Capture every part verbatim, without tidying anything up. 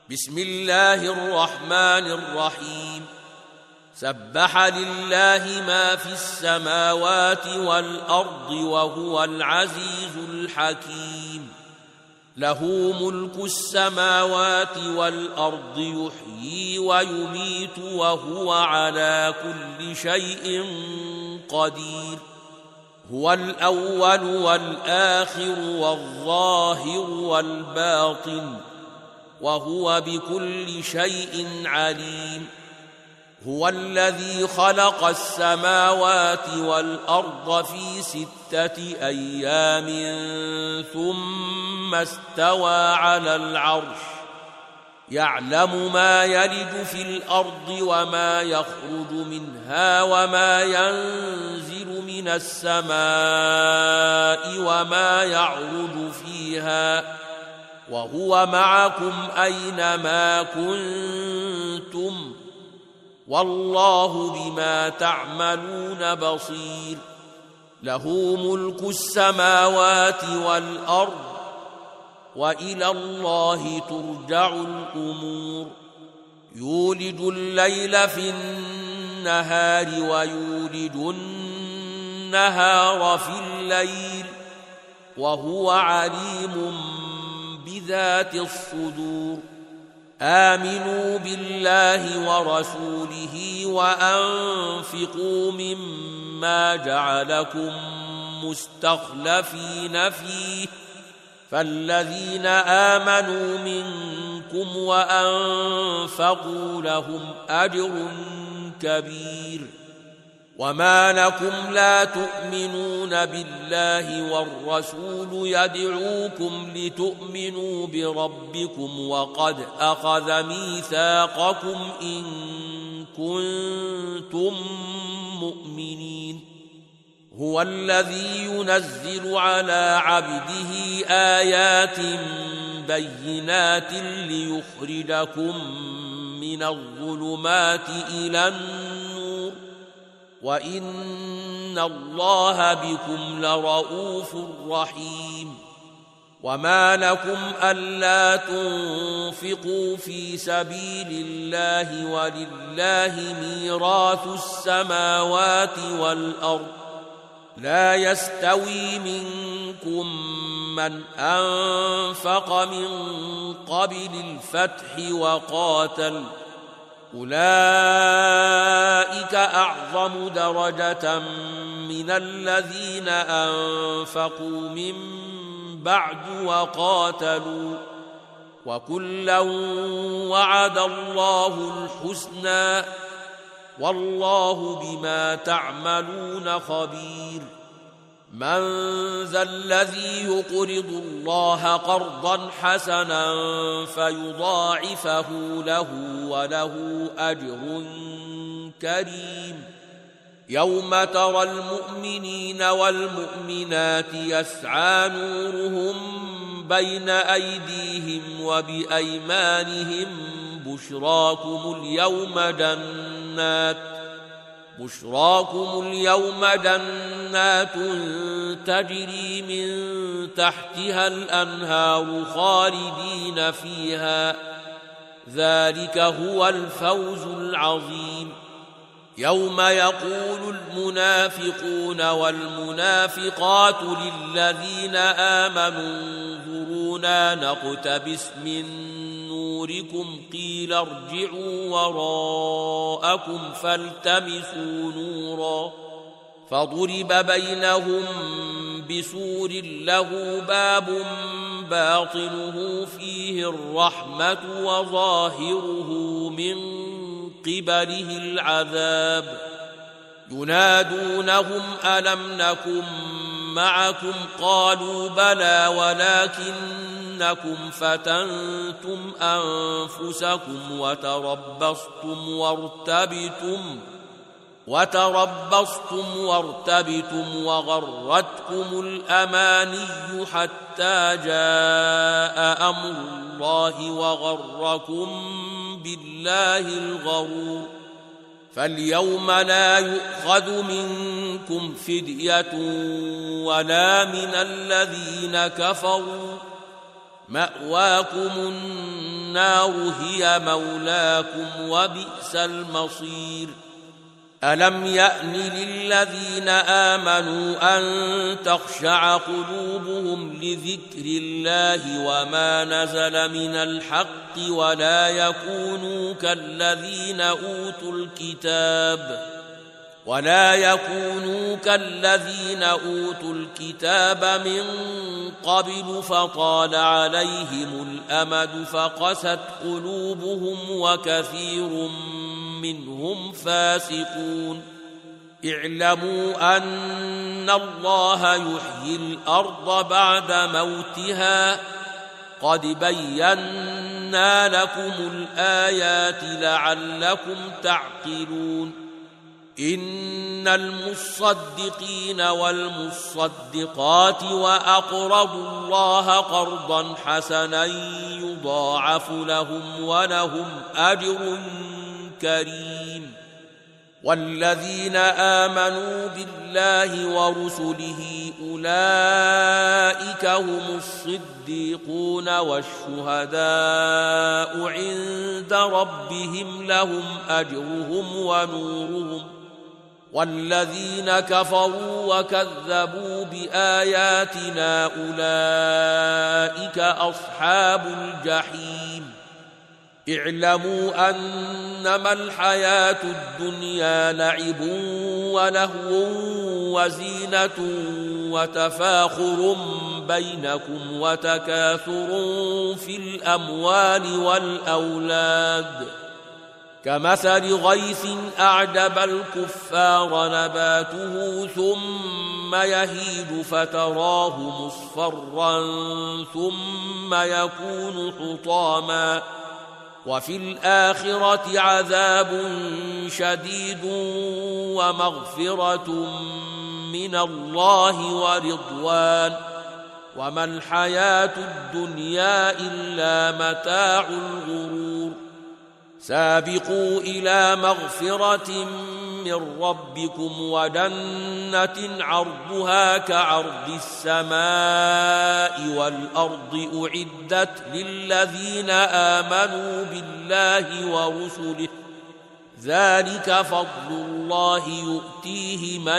بسم الله الرحمن الرحيم سبح لله ما في السماوات والأرض وهو العزيز الحكيم له ملك السماوات والأرض يحيي ويميت وهو على كل شيء قدير هو الأول والآخر والظاهر والباطن وهو بكل شيء عليم هو الذي خلق السماوات والأرض في ستة أيام ثم استوى على العرش يعلم ما يلج في الأرض وما يخرج منها وما ينزل من السماء وما يعرج فيها وهو معكم أينما كنتم والله بما تعملون بصير له ملك السماوات والأرض وإلى الله ترجع الأمور يولج الليل في النهار ويولج النهار في الليل وهو عليم بذات الصدور آمنوا بالله ورسوله وأنفقوا مما جعلكم مستخلفين فيه فالذين آمنوا منكم وأنفقوا لهم أجر كبير وما لكم لا تؤمنون بالله والرسول يدعوكم لتؤمنوا بربكم وقد أخذ ميثاقكم إن كنتم مؤمنين هو الذي ينزل على عبده آيات بينات ليخرجكم من الظلمات إلى النور وإن الله بكم لرؤوف رحيم وما لكم ألا تنفقوا في سبيل الله ولله ميراث السماوات والأرض لا يستوي منكم من أنفق من قبل الفتح وقاتل أولئك أعظم درجة من الذين أنفقوا من بعد وقاتلوا وكلا وعد الله الحسنى والله بما تعملون خبير من ذا الذي يقرض الله قرضا حسنا فيضاعفه له وله أجر كريم يوم ترى المؤمنين والمؤمنات يسعى نورهم بين أيديهم وبأيمانهم بشراكم اليوم جنات بشراكم اليوم جنات تجري من تحتها الأنهار خالدين فيها ذلك هو الفوز العظيم يوم يقول المنافقون والمنافقات للذين آمنوا انظرونا نقتبس من نوركم قيل ارجعوا وراءكم فالتمسوا نورا فضرب بينهم بسور له باب باطنه فيه الرحمة وظاهره من قبله العذاب ينادونهم ألم نكن معكم قالوا بلى ولكنكم فتنتم أنفسكم وتربصتم وارتبتم وتربصتم وارتبتم وغرتكم الأماني حتى جاء أمر الله وغركم بالله الغرور فاليوم لا يؤخذ منكم فدية ولا من الذين كفروا مأواكم النار هي مولاكم وبئس المصير. ألم يأن للذين آمنوا أن تخشع قلوبهم لذكر الله وما نزل من الحق ولا يكونوا كالذين أوتوا الكتاب ولا يكونوا كالذين أوتوا الكتاب من قبل فطال عليهم الأمد فقست قلوبهم وكثير منهم فاسقون. اعلموا أن الله يحيي الأرض بعد موتها قد بينا لكم الآيات لعلكم تعقلون. إن المصدقين والمصدقات وأقرضوا الله قرضا حسنا يضاعف لهم ولهم أجر كريم. والذين آمنوا بالله ورسله أولئك هم الصديقون والشهداء عند ربهم لهم أجرهم ونورهم. والذين كفروا وكذبوا بآياتنا أولئك أصحاب الجحيم. اعلموا أنما الحياة الدنيا لعب ولهو وزينة وتفاخر بينكم وتكاثر في الأموال والأولاد كمثل غيث أعجب الكفار نباته ثم يهيج فتراه مصفرا ثم يكون حطاما وفي الآخرة عذاب شديد ومغفرة من الله ورضوان وما الحياة الدنيا إلا متاع الغرور. سابقوا إلى مغفرة من ربكم وجنة عرضها كعرض السماء والأرض أعدت للذين آمنوا بالله ورسله ذلك فضل الله يؤتيه من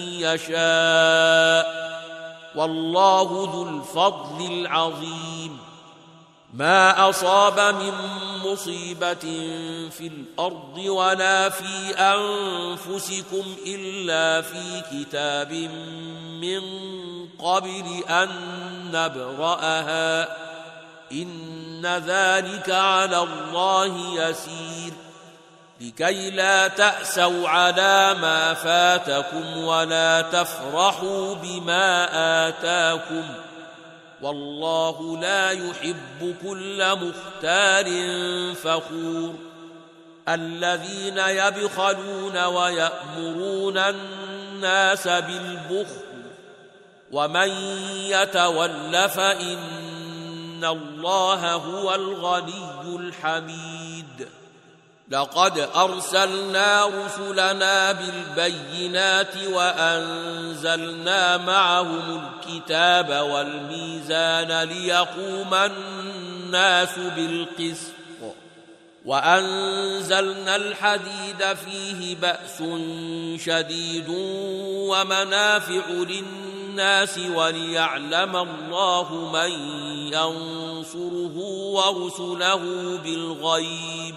يشاء والله ذو الفضل العظيم. ما أصاب من مصيبة في الأرض ولا في أنفسكم إلا في كتاب من قبل أن نبرأها إن ذلك على الله يسير. لكي لا تأسوا على ما فاتكم ولا تفرحوا بما آتاكم والله لا يحب كل مختال فخور. الذين يبخلون ويأمرون الناس بالبخل ومن يتول فإن الله هو الغني الحميد. لقد أرسلنا رسلنا بالبينات وأنزلنا معهم الكتاب والميزان ليقوم الناس بالقسط وأنزلنا الحديد فيه بأس شديد ومنافع للناس وليعلم الله من ينصره ورسله بالغيب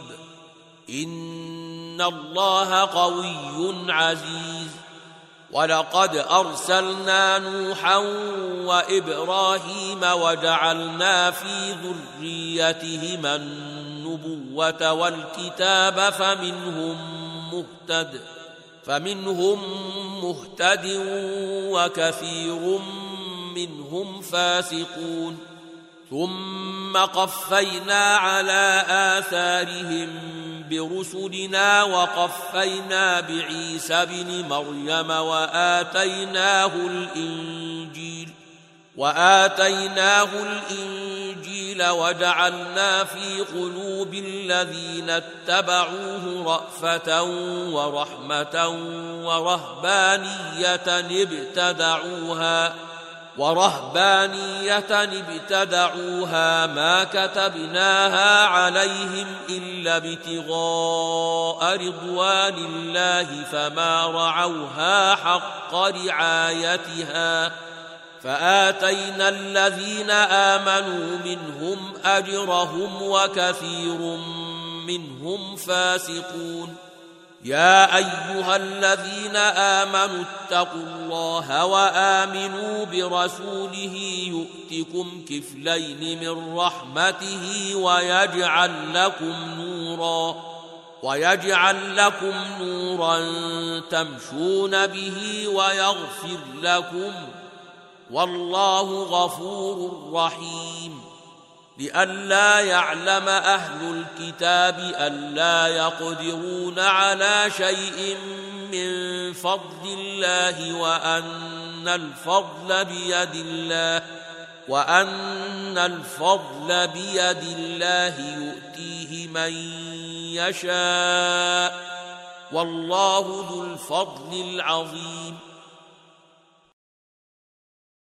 إن الله قوي عزيز. ولقد أرسلنا نوحا وإبراهيم وجعلنا في ذريتهما النبوة والكتاب فمنهم مهتد فمنهم مهتد وكثير منهم فاسقون. ثم قفينا على آثارهم برسلنا وقفينا بعيسى بن مريم وآتيناه الإنجيل وآتيناه الإنجيل وجعلنا في قلوب الذين اتبعوه رأفة ورحمة ورهبانية ابتدعوها ورهبانية ابتدعوها ما كتبناها عليهم إلا ابتغاء رضوان الله فما رعوها حق رعايتها فآتينا الذين آمنوا منهم أجرهم وكثير منهم فاسقون. يا أيها الذين آمنوا اتقوا الله وآمنوا برسوله يؤتكم كفلين من رحمته ويجعل لكم نورا ويجعل لكم نورا تمشون به ويغفر لكم والله غفور رحيم. لئلا يعلم أهل الكتاب ألا يقدرون على شيء من فضل الله وأن الفضل بيد الله وأن الفضل بيد الله يؤتيه من يشاء والله ذو الفضل العظيم.